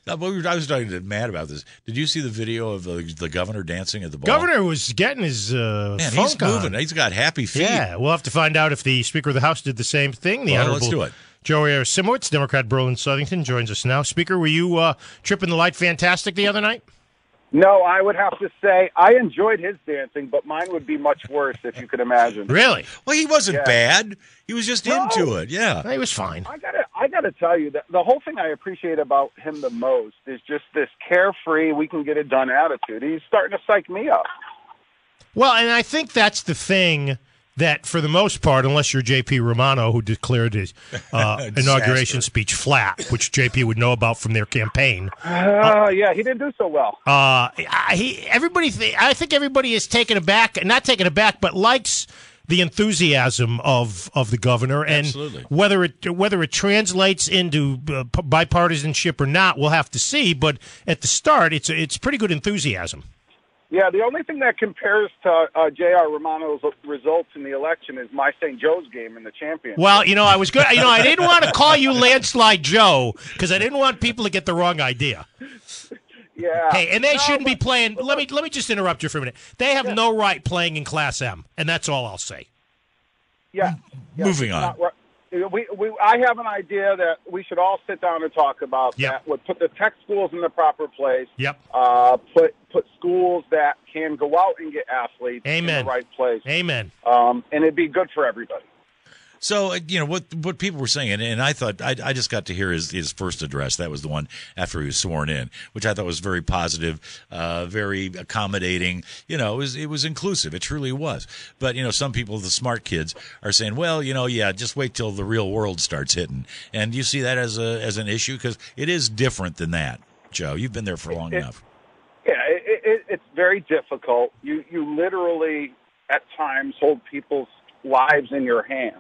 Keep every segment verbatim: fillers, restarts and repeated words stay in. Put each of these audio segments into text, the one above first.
Uh, but we were- I was talking to Matt about this. Did you see the video of the, the governor dancing at the ball? Governor was getting his uh, Man, funk he's moving. on. He's got happy feet. Yeah, we'll have to find out if the Speaker of the House did the same thing. The Well, Honorable let's do it. Joe Simowitz, Democrat Berlin Southington, joins us now. Speaker, were you uh, tripping the light fantastic the other night? No, I would have to say I enjoyed his dancing, but mine would be much worse, if you could imagine. Really? Well, he wasn't Yeah. bad. He was just No. into it. Yeah. He was fine. I gotta, I gotta tell you that the whole thing I appreciate about him the most is just this carefree, we can get it done attitude. He's starting to psych me up. Well, and I think that's the thing that, for the most part, unless you're J P Romano, who declared his uh, inauguration speech flat, which J P would know about from their campaign. Uh, yeah, he didn't do so well. Uh, he everybody, th- I think everybody is taken aback, not taken aback, but likes the enthusiasm of, of the governor, and Absolutely. whether it whether it translates into uh, p- bipartisanship or not, we'll have to see. But at the start, it's it's pretty good enthusiasm. Yeah, the only thing that compares to uh, J R Romano's results in the election is my Saint Joe's game in the championship. Well, you know, I was good. You know, I didn't want to call you Landslide Joe because I didn't want people to get the wrong idea. Yeah. Hey, and they No, shouldn't be but- playing. Let me let me just interrupt you for a minute. They have no right playing in Class M, and that's all I'll say. Yeah. yeah Moving on. Not right. We, we, I have an idea that we should all sit down and talk about Yep. that. Would put the tech schools in the proper place. Yep. Uh, put put schools that can go out and get athletes Amen. in the right place. Amen. Um, and it'd be good for everybody. So, uh, you know, what what people were saying, and, and I thought, I, I just got to hear his, his first address. That was the one after he was sworn in, which I thought was very positive, uh, very accommodating. You know, it was, it was inclusive. It truly was. But, you know, some people, the smart kids, are saying, well, you know, yeah, just wait till the real world starts hitting. And you see that as a as an issue? Because it is different than that, Joe. You've been there for long It- enough. Yeah, it, it, it's very difficult. You you literally at times hold people's lives in your hands.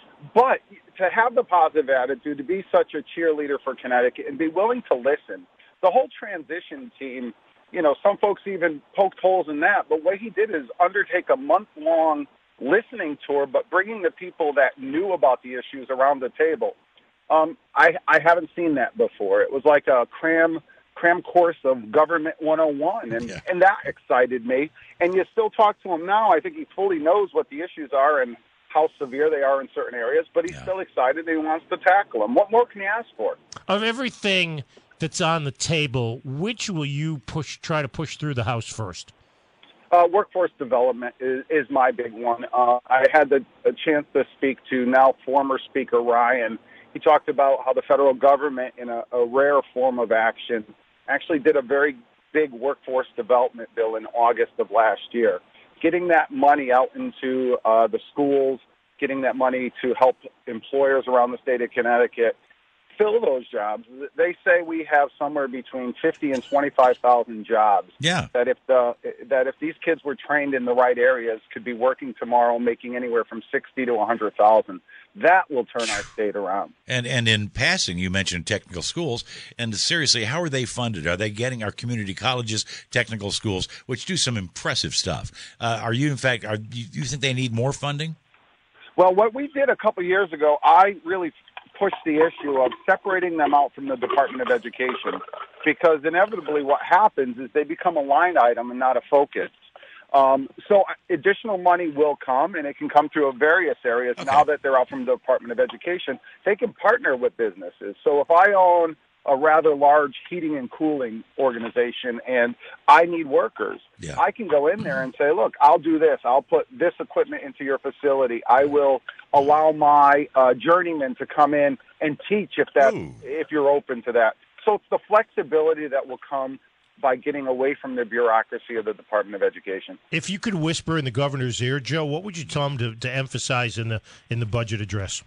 But to have the positive attitude, to be such a cheerleader for Connecticut, and be willing to listen. The whole transition team, you know, some folks even poked holes in that. But what he did is undertake a month-long listening tour, but bringing the people that knew about the issues around the table. Um, I, I haven't seen that before. It was like a cram cram course of Government one oh one, and, Yeah. and that excited me. And you still talk to him now. I think he fully knows what the issues are and how severe they are in certain areas, but he's Yeah. still excited and he wants to tackle them. What more can you ask for? Of everything that's on the table, which will you push? Try to push through the House first? Uh, workforce development is, is my big one. Uh, I had the a chance to speak to now former Speaker Ryan. He talked about how the federal government, in a, a rare form of action, actually did a very big workforce development bill in August of last year. Getting that money out into uh, the schools, getting that money to help employers around the state of Connecticut fill those jobs. They say we have somewhere between fifty and twenty-five thousand jobs. Yeah. That if the that if these kids were trained in the right areas, could be working tomorrow, making anywhere from sixty to a hundred thousand. That will turn our state around. And and in passing, you mentioned technical schools. And seriously, how are they funded? Are they getting our community colleges, technical schools, which do some impressive stuff? Uh, are you, in fact, are you, you think they need more funding? Well, what we did a couple years ago, I really pushed the issue of separating them out from the Department of Education, because inevitably what happens is they become a line item and not a focus. Um, so additional money will come, and it can come through various areas. Okay. Now that they're out from the Department of Education, they can partner with businesses. So if I own a rather large heating and cooling organization and I need workers, Yeah. I can go in there and say, look, I'll do this. I'll put this equipment into your facility. I will allow my uh, journeyman to come in and teach if that Ooh. if you're open to that. So it's the flexibility that will come by getting away from the bureaucracy of the Department of Education. If you could whisper in the governor's ear, Joe, what would you tell him to, to emphasize in the in the budget address?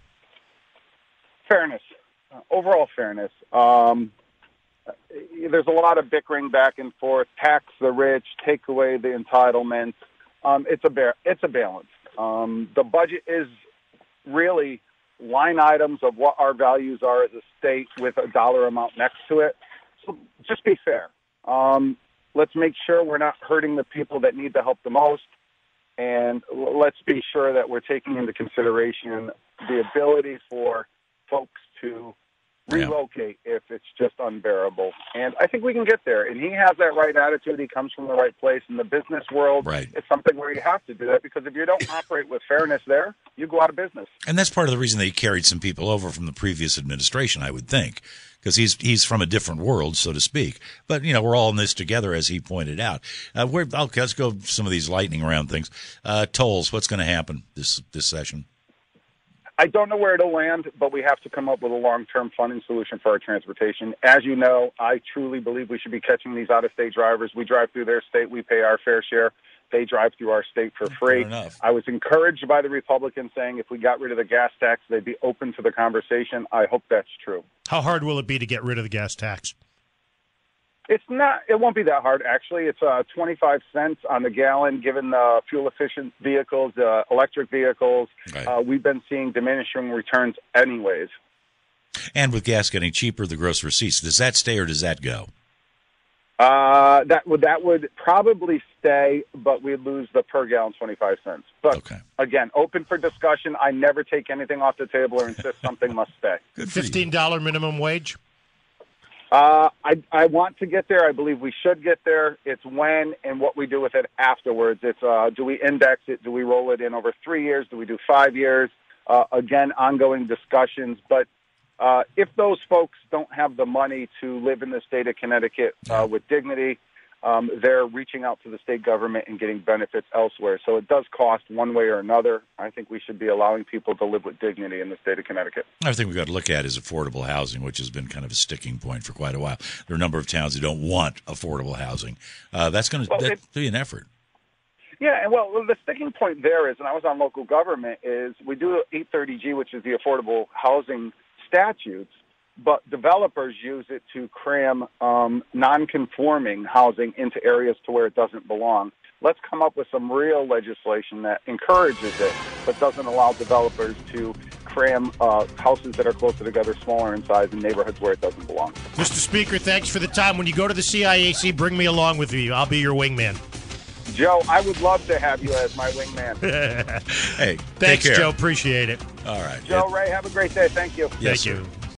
Fairness, uh, overall fairness. Um, there's a lot of bickering back and forth. Tax the rich, take away the entitlements. Um, it's a ba- it's a balance. Um, the budget is really line items of what our values are as a state with a dollar amount next to it. So just be fair. Um, let's make sure we're not hurting the people that need the help the most. And l- let's be sure that we're taking into consideration the ability for folks to relocate yeah. if it's just unbearable. And I think we can get there. And he has that right attitude. He comes from the right place. In the business world, right. it's something where you have to do that, because if you don't operate with fairness there, you go out of business. And that's part of the reason they carried some people over from the previous administration, I would think, because he's he's from a different world, so to speak. But, you know, we're all in this together, as he pointed out. Uh, we're, okay, let's go some of these lightning round things. Uh, tolls, what's going to happen this this session? I don't know where it'll land, but we have to come up with a long-term funding solution for our transportation. As you know, I truly believe we should be catching these out-of-state drivers. We drive through their state. We pay our fair share. They drive through our state for free. I was encouraged by the Republicans saying if we got rid of the gas tax, they'd be open to the conversation. I hope that's true. How hard will it be to get rid of the gas tax? It's not. It won't be that hard, actually. It's uh, twenty-five cents on the gallon, given uh, fuel-efficient vehicles, uh, electric vehicles. Right. Uh, we've been seeing diminishing returns anyways. And with gas getting cheaper, the gross receipts, does that stay or does that go? Uh, that would that would probably stay, but we'd lose the per gallon twenty-five cents. But okay. Again, open for discussion. I never take anything off the table or insist something must stay. fifteen dollars minimum wage? Uh, I, I want to get there. I believe we should get there. It's when and what we do with it afterwards. It's uh, do we index it? Do we roll it in over three years? Do we do five years? Uh, again, ongoing discussions. But uh, if those folks don't have the money to live in the state of Connecticut uh, with dignity, um, they're reaching out to the state government and getting benefits elsewhere. So it does cost one way or another. I think we should be allowing people to live with dignity in the state of Connecticut. I think we've got to look at is affordable housing, which has been kind of a sticking point for quite a while. There are a number of towns that don't want affordable housing. Uh, that's going to well, be an effort. Yeah, and well, the sticking point there is, and I was on local government, is we do eight thirty G, which is the affordable housing statutes, but developers use it to cram um, non-conforming housing into areas to where it doesn't belong. Let's come up with some real legislation that encourages it, but doesn't allow developers to cram uh, houses that are closer together, smaller in size, in neighborhoods where it doesn't belong. Mister Speaker, thanks for the time. When you go to the C I A C, bring me along with you. I'll be your wingman. Joe, I would love to have you as my wingman. Hey, thanks, Joe. Appreciate it. All right. Joe, Ray, have a great day. Thank you. Yes, Thank sir. you.